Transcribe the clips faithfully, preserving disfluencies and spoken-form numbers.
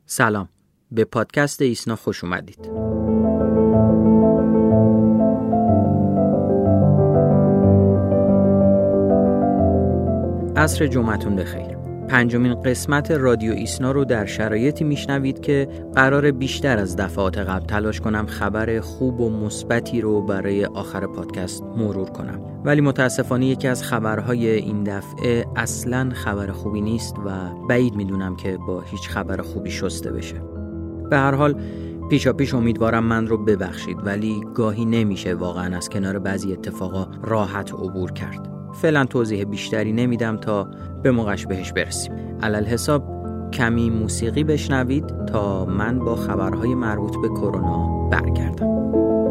سلام، به پادکست ایسنا خوش اومدید. عصر جمعتون بخیر. پنجمین قسمت رادیو ایسنا رو در شرایطی میشنوید که قرار بیشتر از دفعات قبل تلاش کنم خبر خوب و مثبتی رو برای آخر پادکست مرور کنم، ولی متاسفانه یکی از خبرهای این دفعه اصلاً خبر خوبی نیست و بعید میدونم که با هیچ خبر خوبی شسته بشه. به هر حال پیشا پیش امیدوارم من رو ببخشید، ولی گاهی نمیشه واقعاً از کنار بعضی اتفاقا راحت عبور کرد. فعلا توضیح بیشتری نمیدم تا به موقعش بهش برسیم. علل حساب کمی موسیقی بشنوید تا من با خبرهای مربوط به کرونا برگردم.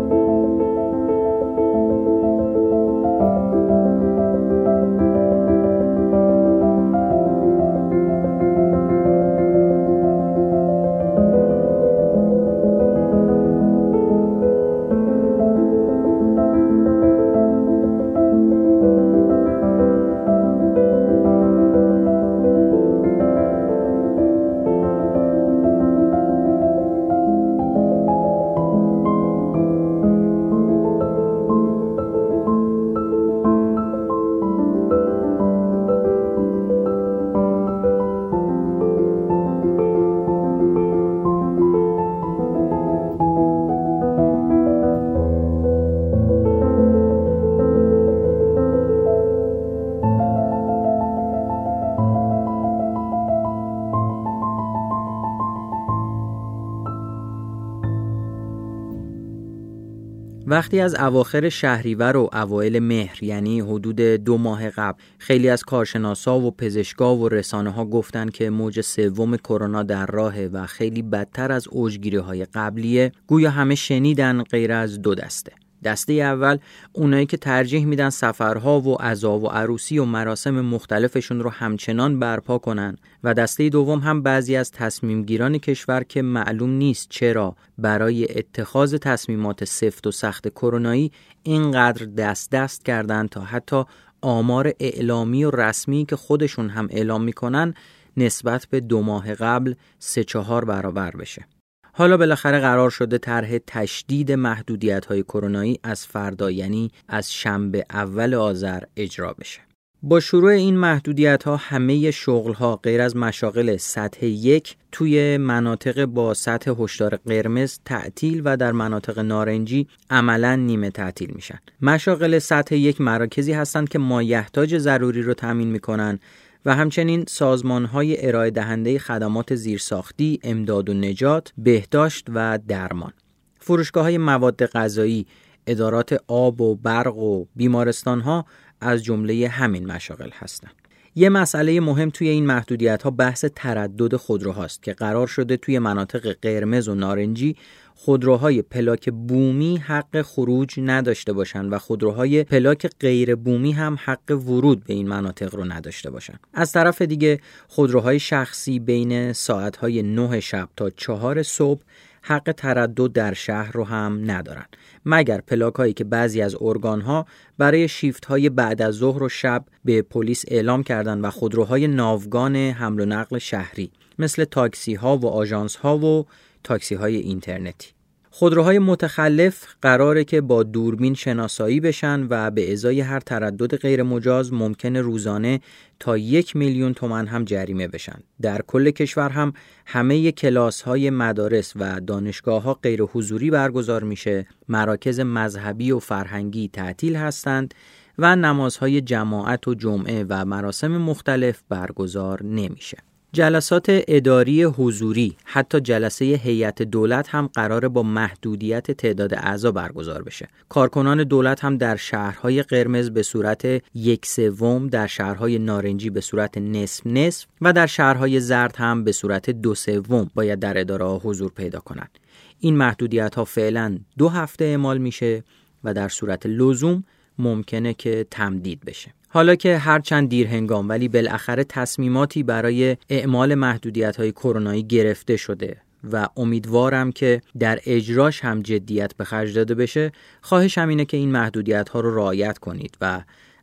وقتی از اواخر شهریور و اوایل مهر، یعنی حدود دو ماه قبل، خیلی از کارشناسا و پزشکا و رسانه‌ها گفتن که موج سوم کرونا در راهه و خیلی بدتر از اوجگیری‌های قبلیه، گویا همه شنیدن غیر از دو دسته. دسته اول اونایی که ترجیح میدن سفرها و عزا و عروسی و مراسم مختلفشون رو همچنان برپا کنن و دسته دوم هم بعضی از تصمیم گیران کشور که معلوم نیست چرا برای اتخاذ تصمیمات سفت و سخت کرونایی اینقدر دست دست کردن تا حتی آمار اعلامی و رسمی که خودشون هم اعلام میکنن نسبت به دو ماه قبل سه چهار برابر بشه. حالا بالاخره قرار شده طرح تشدید محدودیت‌های کرونایی از فردا، یعنی از شنبه اول آذر اجرا بشه. با شروع این محدودیت‌ها همه شغل‌ها غیر از مشاغل سطح یک توی مناطق با سطح هشدار قرمز تعطیل و در مناطق نارنجی عملاً نیمه تعطیل میشن. مشاغل سطح یک مراکزی هستند که مایحتاج ضروری رو تامین میکنن و همچنین سازمان‌های ارائه دهنده خدمات زیرساختی، امداد و نجات، بهداشت و درمان. فروشگاه‌های مواد غذایی، ادارات آب و برق و بیمارستان‌ها از جمله همین مشاغل هستند. یه مسئله مهم توی این محدودیت‌ها بحث تردد خودروهاست که قرار شده توی مناطق قرمز و نارنجی خودروهای پلاک بومی حق خروج نداشته باشن و خودروهای پلاک غیر بومی هم حق ورود به این مناطق رو نداشته باشن. از طرف دیگه خودروهای شخصی بین ساعت‌های نه شب تا چهار صبح حق تردد در شهر رو هم ندارن، مگر پلاک‌هایی که بعضی از ارگان‌ها برای شیفت‌های بعد از ظهر و شب به پلیس اعلام کردن و خودروهای ناوگان حمل و نقل شهری مثل تاکسی‌ها و آژانس‌ها و تاکسی‌های اینترنتی. خودروهای متخلف قراره که با دوربین شناسایی بشن و به ازای هر تردد غیر مجاز ممکنه روزانه تا یک میلیون تومان هم جریمه بشن. در کل کشور هم همه کلاس‌های مدارس و دانشگاه‌ها غیر حضوری برگزار میشه، مراکز مذهبی و فرهنگی تعطیل هستند و نمازهای جماعت و جمعه و مراسم مختلف برگزار نمیشه. جلسات اداری حضوری، حتی جلسه هیئت دولت هم قراره با محدودیت تعداد اعضا برگزار بشه. کارکنان دولت هم در شهرهای قرمز به صورت یک سوم، در شهرهای نارنجی به صورت نصف نصف و در شهرهای زرد هم به صورت دو سوم باید در اداره‌ها حضور پیدا کنند. این محدودیت ها فعلا دو هفته اعمال میشه و در صورت لزوم ممکنه که تمدید بشه. حالا که هرچند دیر هنگام ولی بالاخره تصمیماتی برای اعمال محدودیت‌های کرونایی گرفته شده و امیدوارم که در اجراش هم جدیت به خرج داده بشه، خواهشم اینه که این محدودیت‌ها رو رعایت کنید و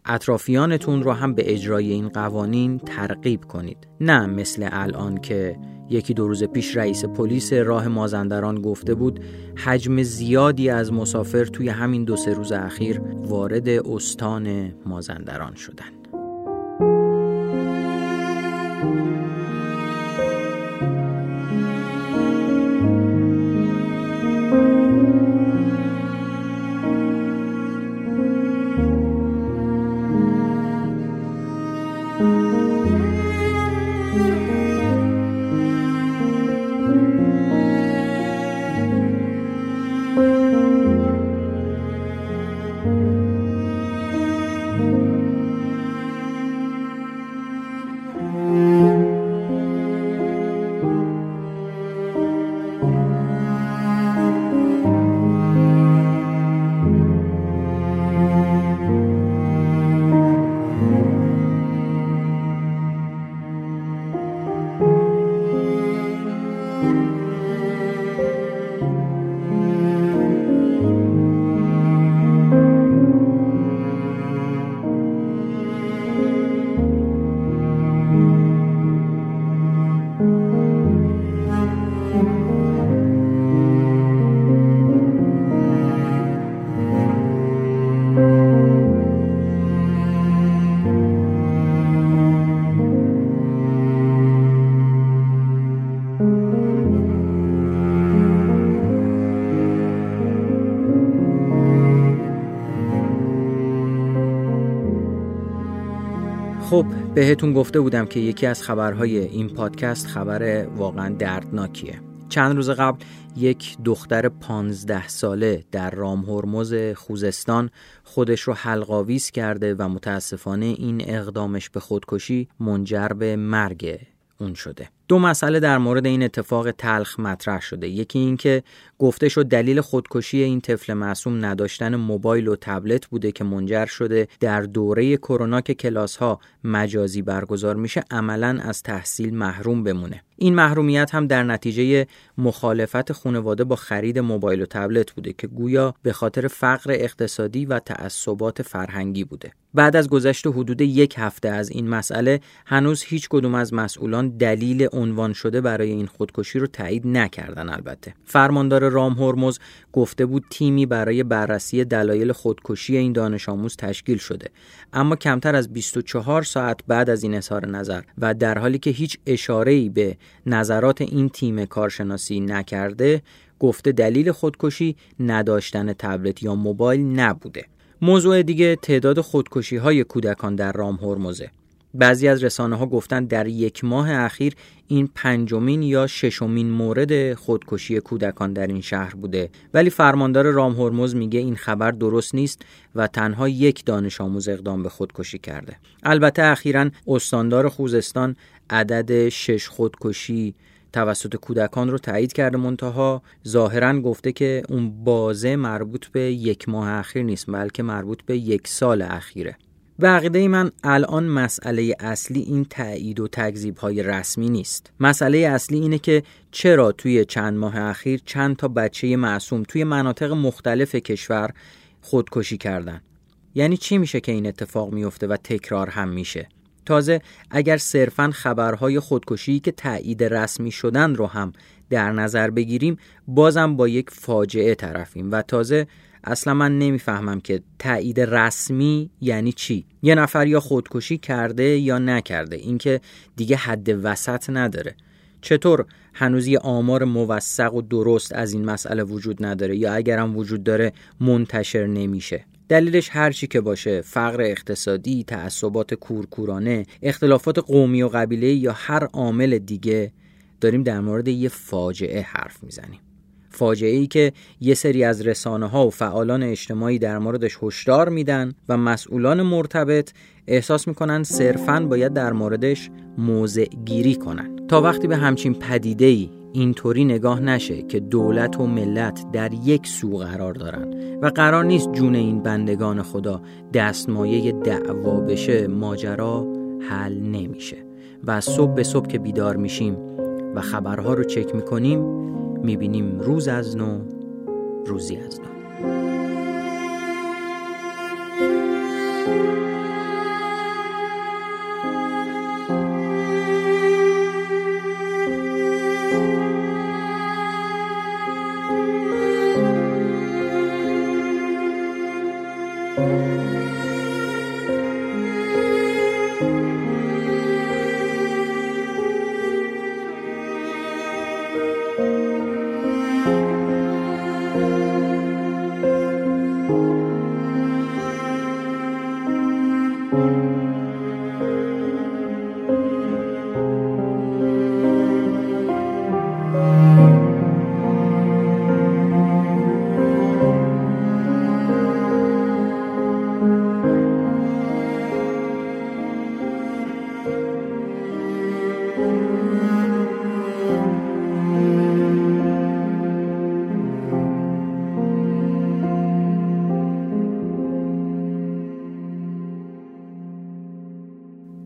اطرافیانتون رو هم به اجرای این قوانین ترغیب کنید. نه مثل الان که یکی دو روز پیش رئیس پلیس راه مازندران گفته بود حجم زیادی از مسافر توی همین دو سه روز اخیر وارد استان مازندران شدن. خب بهتون گفته بودم که یکی از خبرهای این پادکست خبر واقعا دردناکیه. چند روز قبل یک دختر پانزده ساله در رامهرمز خوزستان خودش رو حلق‌آویز کرده و متاسفانه این اقدامش به خودکشی منجر به مرگ اون شده. دو مسئله در مورد این اتفاق تلخ مطرح شده. یکی این که گفته شد دلیل خودکشی این طفل معصوم نداشتن موبایل و تبلت بوده که منجر شده در دوره کرونا که کلاس‌ها مجازی برگزار میشه عملاً از تحصیل محروم بمونه. این محرومیت هم در نتیجه مخالفت خانواده با خرید موبایل و تبلت بوده که گویا به خاطر فقر اقتصادی و تعصبات فرهنگی بوده. بعد از گذشت حدود یک هفته از این مسئله هنوز هیچ کدوم از مسئولان دلیل عنوان شده برای این خودکشی رو تایید نکردن. البته فرماندار رامهرمز گفته بود تیمی برای بررسی دلایل خودکشی این دانش آموز تشکیل شده، اما کمتر از بیست و چهار ساعت بعد از این اظهار نظر و در حالی که هیچ اشاره‌ای به نظرات این تیم کارشناسی نکرده گفته دلیل خودکشی نداشتن تبلت یا موبایل نبوده. موضوع دیگه تعداد خودکشی‌های کودکان در رامهرمزه. بعضی از رسانه‌ها گفتن در یک ماه اخیر این پنجمین یا ششمین مورد خودکشی کودکان در این شهر بوده، ولی فرماندار رامهرمز میگه این خبر درست نیست و تنها یک دانش آموز اقدام به خودکشی کرده. البته اخیراً استاندار خوزستان عدد شش خودکشی توسط کودکان رو تایید کرده، منتها ظاهراً گفته که اون بازه مربوط به یک ماه اخیر نیست بلکه مربوط به یک سال اخیره. به عقیده من الان مسئله اصلی این تایید و تکذیب‌های رسمی نیست. مسئله اصلی اینه که چرا توی چند ماه اخیر چند تا بچه معصوم توی مناطق مختلف کشور خودکشی کردن. یعنی چی میشه که این اتفاق میفته و تکرار هم میشه؟ تازه اگر صرفاً خبرهای خودکشی که تایید رسمی شدن رو هم در نظر بگیریم بازم با یک فاجعه طرفیم و تازه اصلا من نمیفهمم که تایید رسمی یعنی چی؟ یه نفر یا خودکشی کرده یا نکرده، این که دیگه حد وسط نداره. چطور هنوز یه آمار موثق و درست از این مسئله وجود نداره یا اگرم وجود داره منتشر نمیشه؟ دلیلش هر چی که باشه، فقر اقتصادی، تعصبات کورکورانه، اختلافات قومی و قبیله‌ای یا هر عامل دیگه، داریم در مورد یه فاجعه حرف میزنیم. فاجعه‌ای که یه سری از رسانه‌ها و فعالان اجتماعی در موردش هشدار میدن و مسئولان مرتبط احساس میکنن صرفاً باید در موردش موضع گیری کنن. تا وقتی به همچین پدیده‌ای اینطوری نگاه نشه که دولت و ملت در یک سو قرار دارن و قرار نیست جون این بندگان خدا دستمایه دعوا بشه، ماجرا حل نمیشه. و صبح به صبح که بیدار میشیم و خبرها رو چک میکنیم میبینیم روز از نو روزی از نو.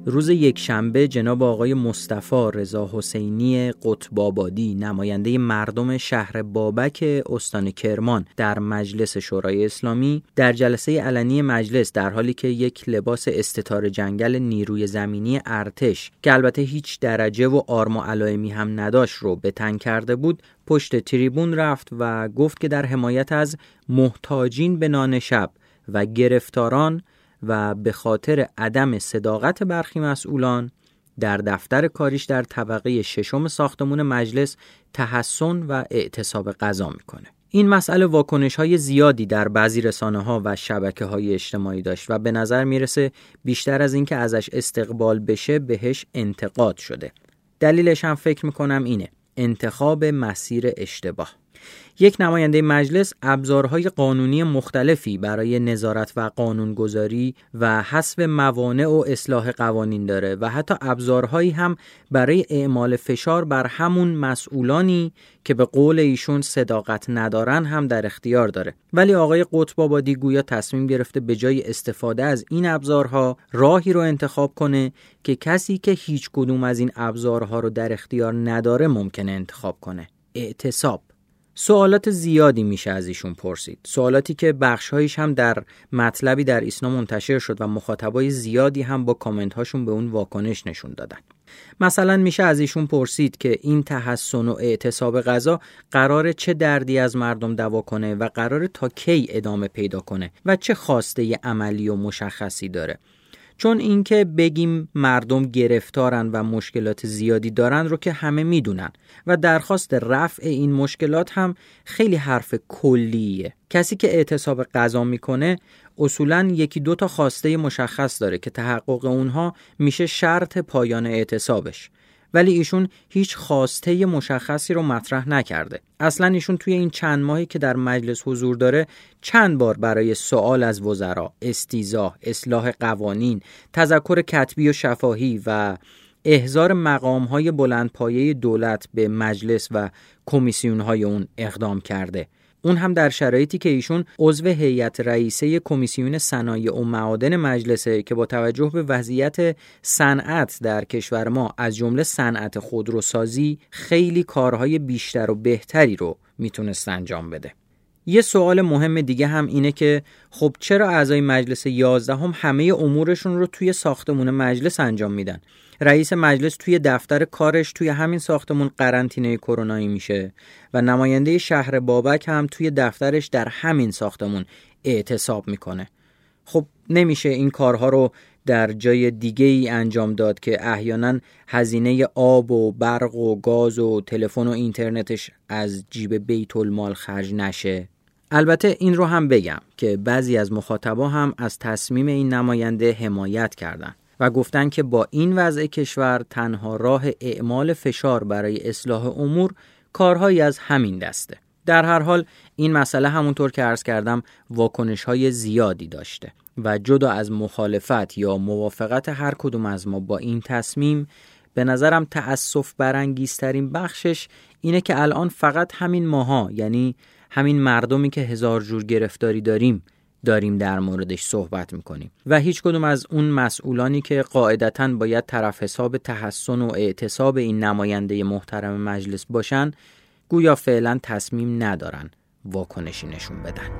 روز یکشنبه جناب آقای مصطفی رضا حسینی قطب‌آبادی نماینده مردم شهر بابک استان کرمان در مجلس شورای اسلامی در جلسه علنی مجلس در حالی که یک لباس استتار جنگل نیروی زمینی ارتش که البته هیچ درجه و آرم و علائمی هم نداشت رو به تن کرده بود پشت تریبون رفت و گفت که در حمایت از محتاجین به نان شب و گرفتاران و به خاطر عدم صداقت برخی مسئولان در دفتر کاریش در طبقه ششم ساختمان مجلس تحسن و اعتصاب غذا میکنه. این مسئله واکنش‌های زیادی در بعضی رسانه‌ها و شبکه‌های اجتماعی داشت و به نظر میرسه بیشتر از این که ازش استقبال بشه بهش انتقاد شده. دلیلش هم فکر میکنم اینه: انتخاب مسیر اشتباه. یک نماینده مجلس ابزارهای قانونی مختلفی برای نظارت و قانونگذاری و حذف موانع و اصلاح قوانین داره و حتی ابزارهایی هم برای اعمال فشار بر همون مسئولانی که به قول ایشون صداقت ندارن هم در اختیار داره. ولی آقای قطب‌آبادی گویا تصمیم گرفته به جای استفاده از این ابزارها راهی رو انتخاب کنه که کسی که هیچ کدوم از این ابزارها رو در اختیار نداره ممکنه انتخاب کنه: اعتصاب. سوالات زیادی میشه از ایشون پرسید، سوالاتی که بخش‌هایش هم در مطلبی در ایسنا منتشر شد و مخاطبای زیادی هم با کامنت هاشون به اون واکنش نشون دادن. مثلا میشه از ایشون پرسید که این تحسن و اعتصاب غذا قراره چه دردی از مردم دوا کنه و قراره تا کی ادامه پیدا کنه و چه خواسته عملی و مشخصی داره. چون اینکه بگیم مردم گرفتارن و مشکلات زیادی دارن رو که همه میدونن و درخواست رفع این مشکلات هم خیلی حرف کلیه. کسی که اعتصاب غذا میکنه اصولاً یکی دو تا خواسته مشخص داره که تحقق اونها میشه شرط پایان اعتصابش، ولی ایشون هیچ خواسته مشخصی رو مطرح نکرده. اصلاً ایشون توی این چند ماهی که در مجلس حضور داره چند بار برای سوال از وزرا، استیضاح، اصلاح قوانین، تذکر کتبی و شفاهی و احضار مقام‌های بلندپایه دولت به مجلس و کمیسیون‌های اون اقدام کرده. اون هم در شرایطی که ایشون عضو هیئت رئیسه کمیسیون صنایع و معادن مجلسه که با توجه به وضعیت صنعت در کشور ما از جمله صنعت خودروسازی خیلی کارهای بیشتر و بهتری رو میتونست انجام بده. یه سوال مهم دیگه هم اینه که خب چرا اعضای مجلس یازدهم همه امورشون رو توی ساختمون مجلس انجام میدن؟ رئیس مجلس توی دفتر کارش توی همین ساختمون قرنطینه کرونایی میشه و نماینده شهر بابک هم توی دفترش در همین ساختمون اعتصاب میکنه. خب نمیشه این کارها رو در جای دیگه ای انجام داد که احیانا هزینه آب و برق و گاز و تلفن و اینترنتش از جیب بیت المال خرج نشه؟ البته این رو هم بگم که بعضی از مخاطبا هم از تصمیم این نماینده حمایت کردن و گفتن که با این وضع کشور تنها راه اعمال فشار برای اصلاح امور کارهایی از همین دسته. در هر حال این مسئله همونطور که عرض کردم واکنش‌های زیادی داشته و جدا از مخالفت یا موافقت هر کدوم از ما با این تصمیم، به نظرم تأسف برانگیزترین بخشش اینه که الان فقط همین ماها، یعنی همین مردمی که هزار جور گرفتاری داریم داریم در موردش صحبت میکنیم و هیچ کدوم از اون مسئولانی که قاعدتاً باید طرف حساب تحسن و اعتصاب این نماینده محترم مجلس باشن گویا فعلا تصمیم ندارن واکنشی نشون بدن.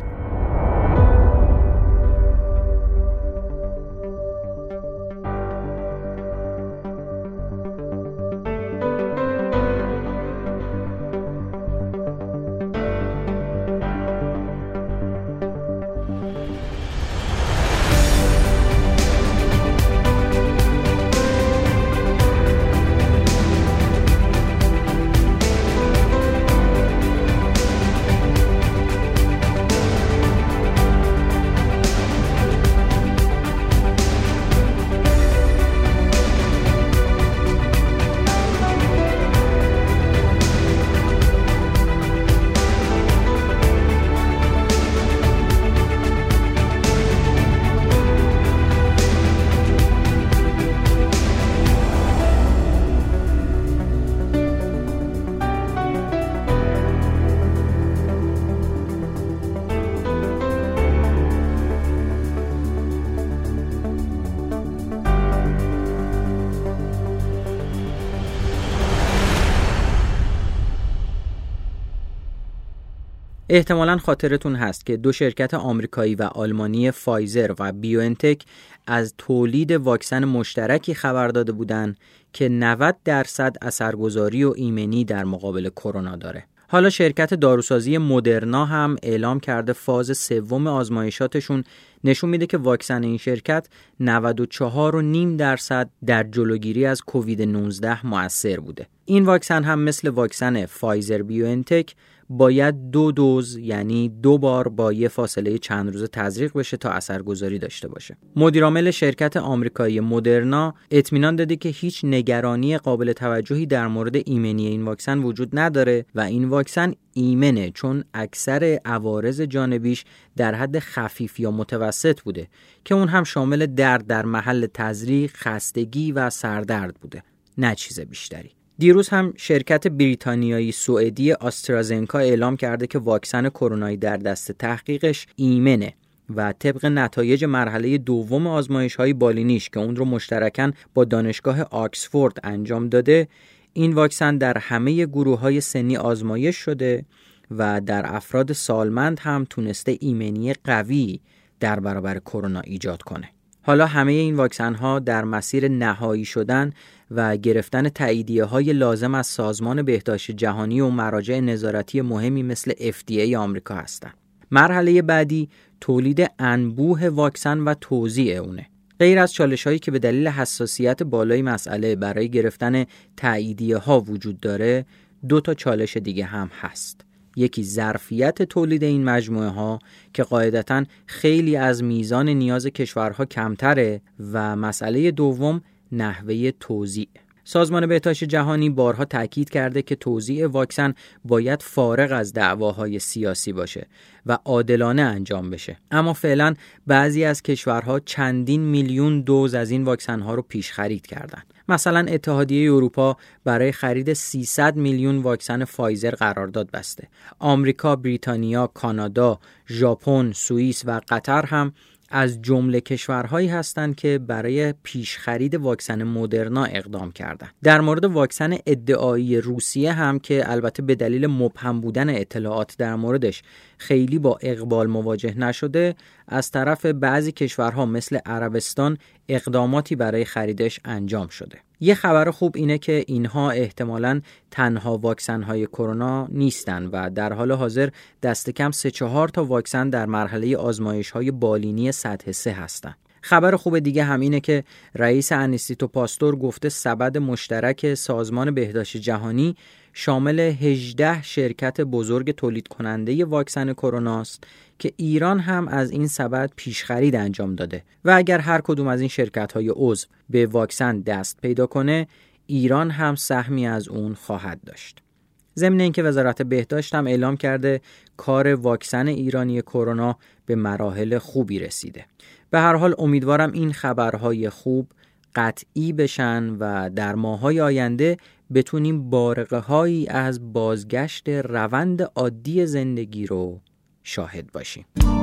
احتمالاً خاطرتون هست که دو شرکت آمریکایی و آلمانی فایزر و بیوانتک از تولید واکسن مشترکی خبر داده بودند که نود درصد اثرگذاری و ایمنی در مقابل کرونا داره. حالا شرکت داروسازی مدرنا هم اعلام کرده فاز سوم آزمایشاتشون نشون میده که واکسن این شرکت نود و چهار و نیم درصد در جلوگیری از کووید نوزده مؤثر بوده. این واکسن هم مثل واکسن فایزر بیوانتک باید دو دوز یعنی دو بار با یه فاصله چند روزه تزریق بشه تا اثرگذاری داشته باشه. مدیرعامل شرکت آمریکایی مدرنا اطمینان داده که هیچ نگرانی قابل توجهی در مورد ایمنی این واکسن وجود نداره و این واکسن ایمنه چون اکثر عوارض جانبیش در حد خفیف یا متوسط بوده که اون هم شامل درد در محل تزریق، خستگی و سردرد بوده، نه چیز بیشتری. دیروز هم شرکت بریتانیایی سوئدی آسترازنکا اعلام کرده که واکسن کرونایی در دست تحقیقش ایمنه و طبق نتایج مرحله دوم آزمایش‌های بالینیش که اون رو مشترکاً با دانشگاه آکسفورد انجام داده، این واکسن در همه گروه‌های سنی آزمایش شده و در افراد سالمند هم تونسته ایمنی قوی در برابر کرونا ایجاد کنه. حالا همه این واکسن ها در مسیر نهایی شدن و گرفتن تاییدیه های لازم از سازمان بهداشت جهانی و مراجع نظارتی مهمی مثل اف دی ای آمریکا هستند. مرحله بعدی تولید انبوه واکسن و توزیع اونه. غیر از چالش هایی که به دلیل حساسیت بالای مسئله برای گرفتن تاییدیه ها وجود داره، دو تا چالش دیگه هم هست. یکی ظرفیت تولید این مجموعه ها که قاعدتاً خیلی از میزان نیاز کشورها کمتره و مسئله دوم نحوه توزیع. سازمان بهداشت جهانی بارها تاکید کرده که توزیع واکسن باید فارغ از دعواهای سیاسی باشه و عادلانه انجام بشه. اما فعلا بعضی از کشورها چندین میلیون دوز از این واکسن ها رو پیش خرید کردن. مثلا اتحادیه اروپا برای خرید سیصد میلیون واکسن فایزر قرارداد بسته. آمریکا، بریتانیا، کانادا، ژاپن، سوئیس و قطر هم از جمله کشورهایی هستند که برای پیش خرید واکسن مدرنا اقدام کردند. در مورد واکسن ادعایی روسیه هم که البته به دلیل مبهم بودن اطلاعات در موردش خیلی با اقبال مواجه نشده، از طرف بعضی کشورها مثل عربستان اقداماتی برای خریدش انجام شده. یه خبر خوب اینه که اینها احتمالاً تنها واکسن‌های کرونا نیستن و در حال حاضر دست کم سه چهار تا واکسن در مرحله آزمایش‌های بالینی سطح سه هستن. خبر خوب دیگه هم اینه که رئیس انیستیتو پاستور گفته سبد مشترک سازمان بهداشت جهانی شامل هجده شرکت بزرگ تولید کننده واکسن کرونا است که ایران هم از این سبد پیش خرید انجام داده و اگر هر کدوم از این شرکت‌های عضو به واکسن دست پیدا کنه، ایران هم سهمی از اون خواهد داشت. ضمن اینکه وزارت بهداشت هم اعلام کرده کار واکسن ایرانی کرونا به مراحل خوبی رسیده. به هر حال امیدوارم این خبرهای خوب قطعی بشن و در ماه‌های آینده بتونیم بارقه‌هایی از بازگشت روند عادی زندگی رو شاهد باشیم.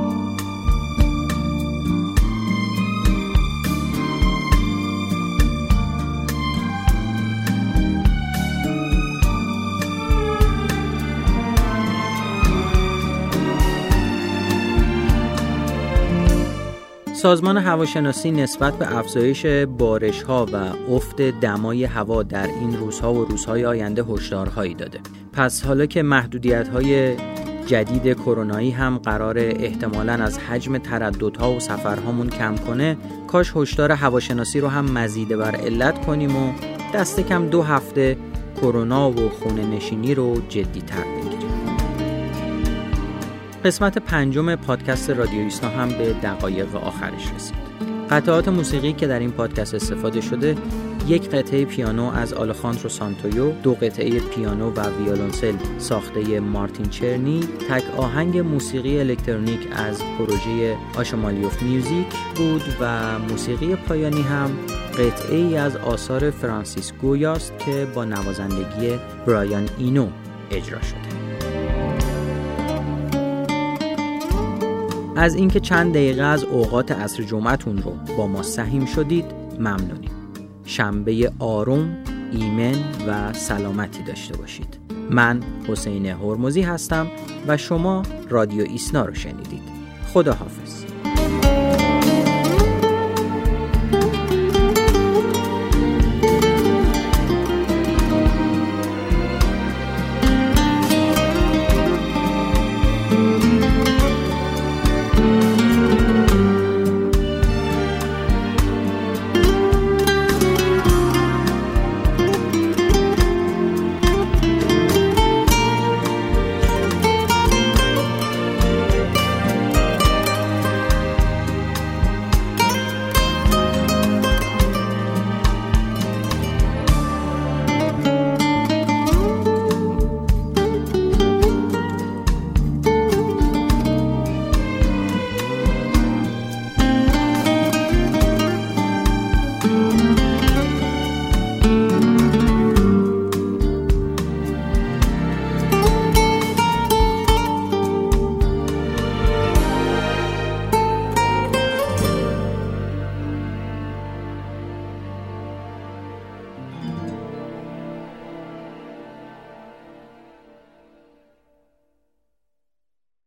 سازمان هواشناسی نسبت به افزایش بارش‌ها و افت دمای هوا در این روزها و روزهای آینده هشدارهایی داده. پس حالا که محدودیت‌های جدید کرونایی هم قرار احتمالاً از حجم ترددها و سفرهامون کم کنه، کاش هشدار هواشناسی رو هم مزید بر علت کنیم و دست کم دو هفته کرونا و خونه نشینی رو جدی‌تر بگیریم. قسمت پنجم پادکست رادیو ایسنا هم به دقایق آخرش رسید. قطعات موسیقی که در این پادکست استفاده شده، یک قطعه پیانو از آلخاندرو سانتویو، دو قطعه پیانو و ویولنسل ساخته مارتین چرنی، تک آهنگ موسیقی الکترونیک از پروژه آشمالیوف میوزیک بود و موسیقی پایانی هم قطعه ای از آثار فرانسیس گویاست که با نوازندگی برایان اینو اجرا شده. از اینکه چند دقیقه از اوقات عصر جمعتون رو با ما سهیم شدید ممنونیم. شنبه آروم، ایمن و سلامتی داشته باشید. من حسین هرمزی هستم و شما رادیو ایسنا رو شنیدید. خدا حافظ.